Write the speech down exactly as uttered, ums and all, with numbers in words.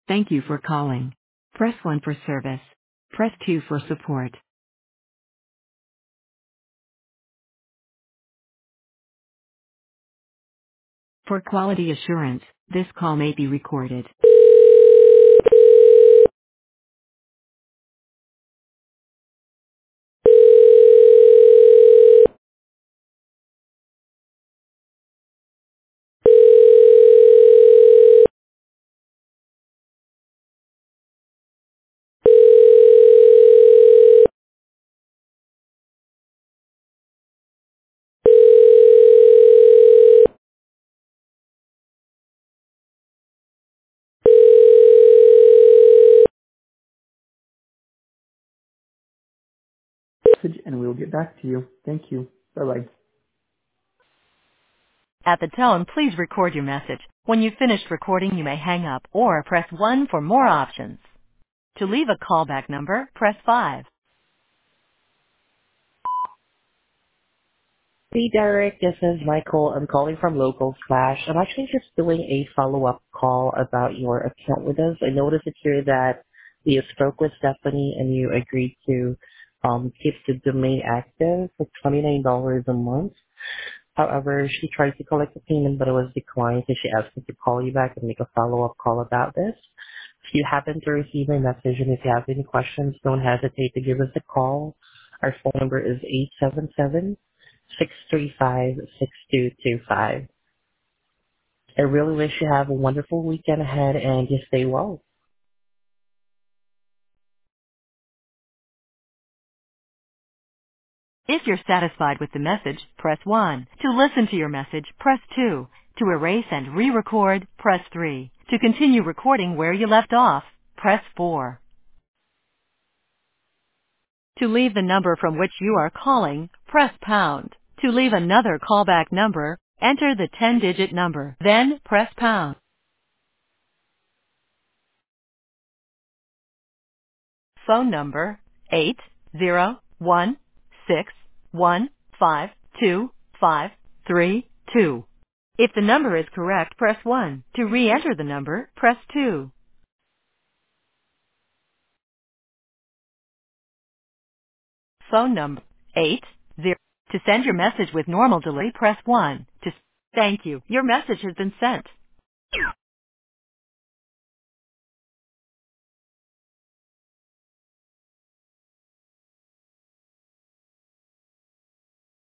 Thank you for calling. Press one for service. Press two for support. For quality assurance, this call may be recorded. Message and we will get back to you. Thank you. Bye-bye. At the tone, please record your message. When you've finished recording, you may hang up or press one for more options. To leave a callback number, press five. Hey Derek, this is Michael. I'm calling from Local Flash. I'm actually just doing a follow-up call about your account with us. I noticed it here that you spoke with Stephanie and you agreed to um, keep the domain active for twenty-nine dollars a month. However, she tried to collect the payment, but it was declined, so she asked me to call you back and make a follow-up call about this. If you happen to receive my message and if you have any questions, don't hesitate to give us a call. Our phone number is eight seven seven, six three five, six two two five. I really wish you have a wonderful weekend ahead and you stay well. If you're satisfied with the message, press one. To listen to your message, press two. To erase and re-record, press three. To continue recording where you left off, press four. To leave the number from which you are calling, press pound. To leave another callback number, enter the ten-digit number, then press pound. Phone number eight zero one six one five two five three two. If the number is correct, press one. To re-enter the number, press two. Phone number eight zero. To send your message with normal delay, press one. To thank you. Your message has been sent.